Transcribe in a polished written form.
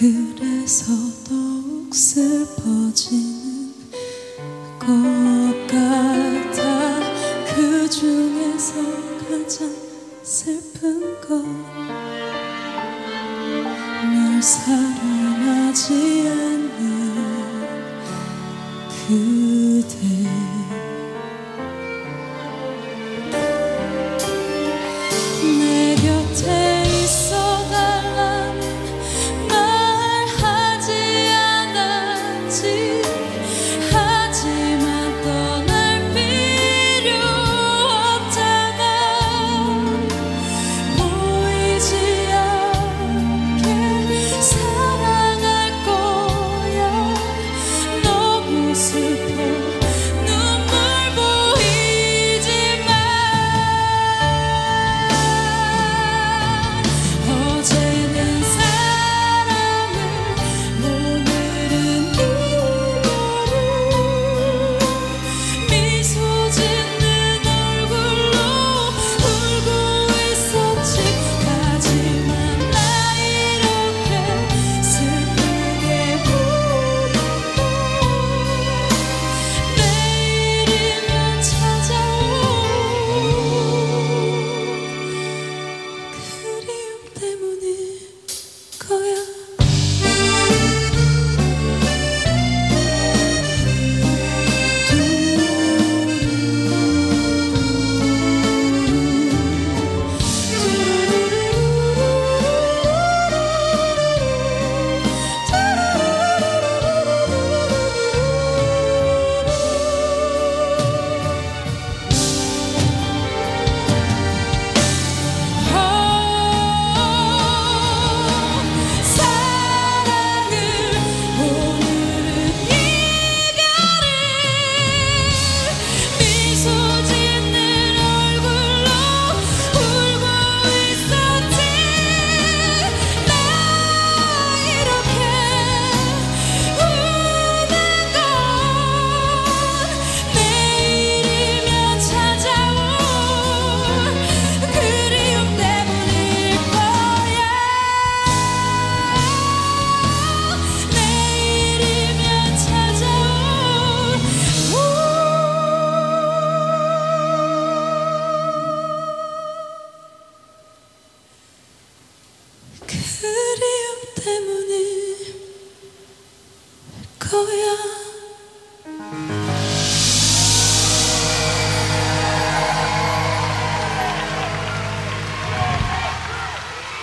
그래서 더욱 슬퍼지는 것 같아. 그 중에서 가장 슬픈 건 날 사랑하지 않는 그대. 내 곁에 있어 달라는 말 하지 않았지. 하지만 떠날 필요 없잖아. 보이지 않게 사랑할 거야. 너무 슬퍼 눈물 보이지만 어제는 사랑을 오늘은 이별을 미소 짓는 얼굴로 울고 있었지. 하지만 나 이렇게 슬프게 우는데 내일이면 찾아올 그리움 때문일 거야. 사랑을 오늘은 이별을 미소 짓는 얼굴로 울고 있었지. 나 이렇게 우는 건 내일이면 찾아올 그리움 때문일 거야. 내일이면 찾아올 그리움 때문일 거야.